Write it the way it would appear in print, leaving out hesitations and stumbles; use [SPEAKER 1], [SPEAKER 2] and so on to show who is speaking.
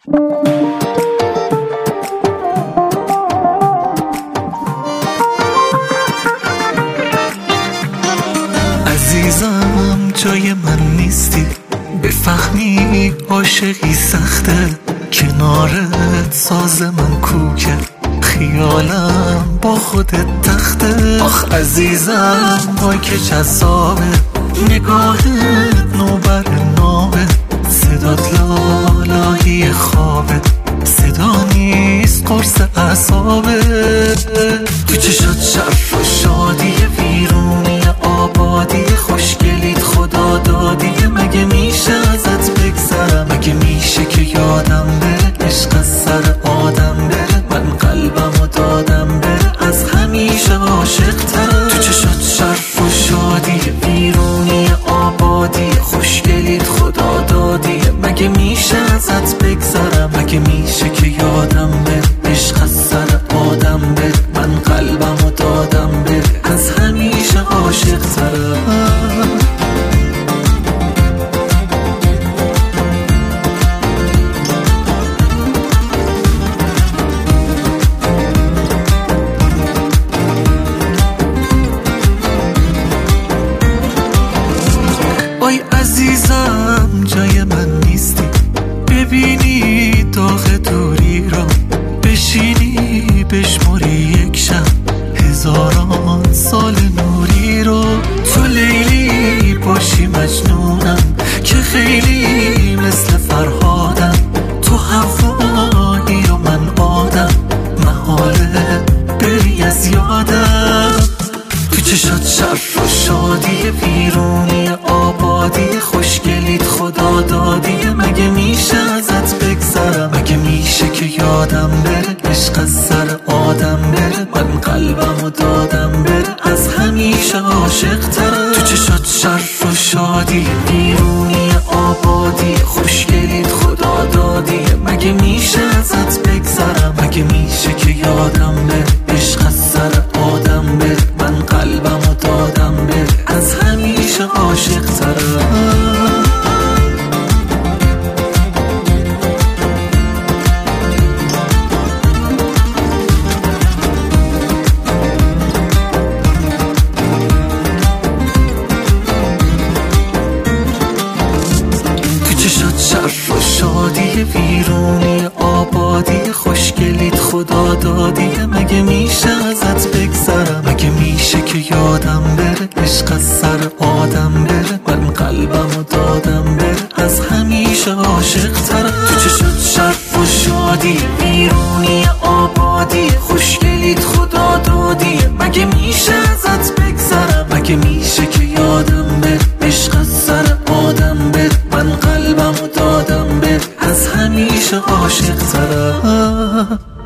[SPEAKER 1] عزیزم جای من نیستی، بفهمی عاشقی سخته، کنارت ساز من کوکه، خیالم با خودت تخته. آخ عزیزم وای که جذابه، نگاهت نوبر نامه، صدات لالایی خوابه، صدا نیست قرص اعصابه. تو چشات شرف و شادی، ویرونی آبادی، خوشگلیت خدا دادی، مگه میشه ازت بگذرم؟ مگه میشه که یادم بره عشق از سر آدم بره؟ من قلبمو دادم بره، از همیشه عاشق ترم. تو چشات شرف و شادی، ویرونی آبادی، خوشگلیت خدا دادی، مگه میشه ازت بگذرم؟ مگه میشه که یادم بره عشق از سر آدم بره؟ من قلبمو دادم بره، از همیشه عاشق ترم. وای عزیزم جای من نیستی، ببینی داغ دوری را، بشینی بشمری یک شب هزاران سال نوری رو. تو لیلی باشی مجنونم که خیلی مثل فرهادم، تو هوایی و من آدم، محاله بری از یادم. تو چشات شرف و شادی، ویرونی آبادی، خوشگلیت خدا دادی، مگه میشه ازت بگذرم؟ مگه میشه که یادم بره عشق از سر آدم بره؟ من قلبمو دادم بره، از همیشه عاشق ترم. تو چشات شرف و شادی، ویرونی آبادی، خوشگلیت خدا دادی، مگه میشه ازت بگذرم؟ مگه میشه که یادم بره عشق از سر آدم بره؟ من قلبمو دادم بره، از همیشه عاشق ترم. تو چشات شرف و شادی، ویرونی آبادی، خوشگلیت خدا دادی، مگه میشه ازت بگذرم؟ مگه میشه که یادم بره عشق از سر آدم بره؟ من قلبمو دادم بره، از همیشه عاشق ترم. تو چشات شرف و شادی، ویرونی آبادی، خوشگلیت خدا دادی، مگه میشه ازت بگذرم؟ مگه میشه که یادم بره عشق از سر آدم بره؟ من قلبمو دادم بره، از همیشه عاشق ترم.